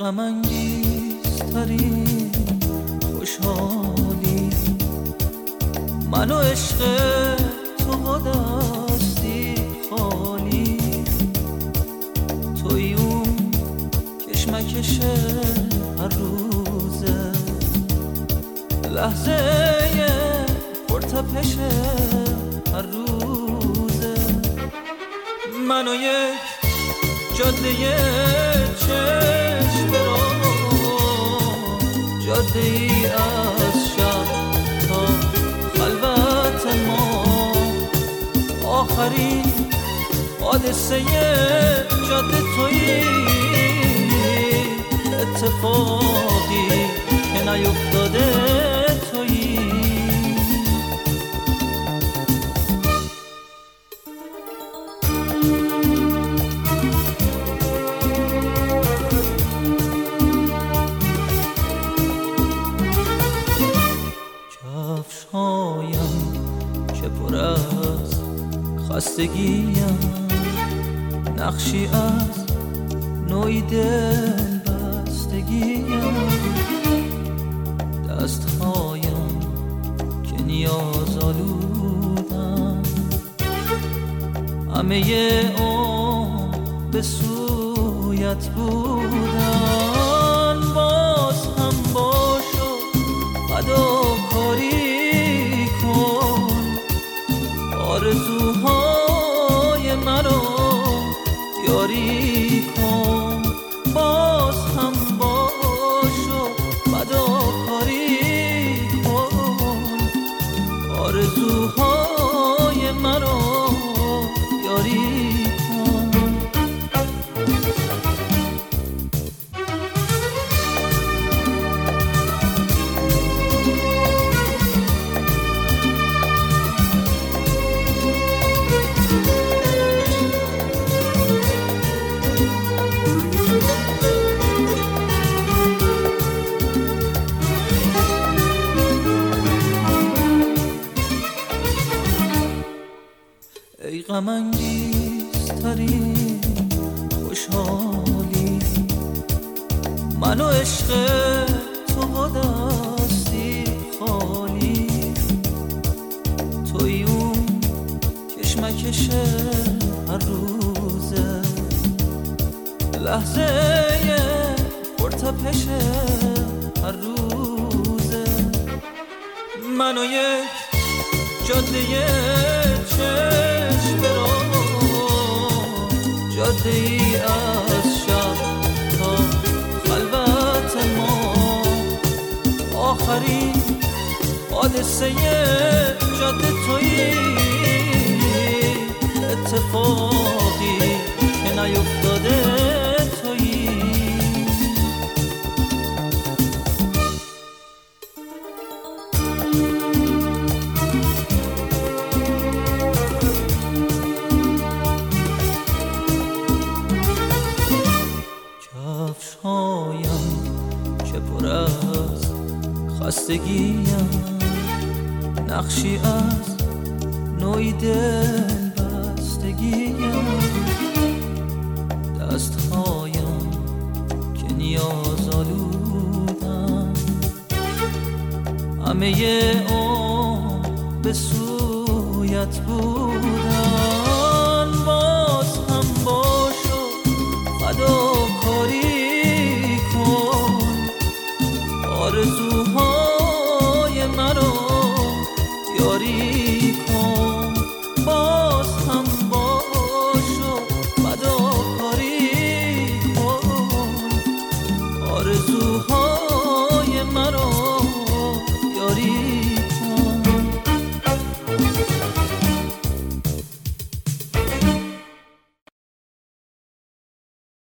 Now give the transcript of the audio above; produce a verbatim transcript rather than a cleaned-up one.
غم انگیزترین خوشحالی من و عشق تو با دستی خالی، توی اون کشمکش هر روزه، لحظه پرتپش هر روزه، من و یک جاده چشم را، جاده ای از شب تا خلوت ما، آخرین حادثه جاده تویی، اتفاقی که نیفتاده تویی. کفشایم که پر از خستگیم، نقشی از نوعی دل بستگیم، دستهایم که نیاز آلودم، همه اون به سویت بودن، باز هم باشو فداکاری کن، آرزوهای مرا یاری کن، باز هم باشو فداکاری کن، آرزوهای مرا یاری کن. ای غم انگیزترین خوشحالی من و عشق تو با دستی خالی، توی اون کشمکش هر روزه، لحظه پرتپش هر روزه، من و یک جاده چشم را، جاده ای از شب تا خلوت ما، آخرین حادثه جاده تویی، اتفاقی که نیفتاده تویی. کفشایم که پر از خستگیم، نقشی از نوعی دل بستگیم، دستهایم که نیاز آلودم، همه اون به سویت بودن، باز هم باشو فداکاری کن، آرزو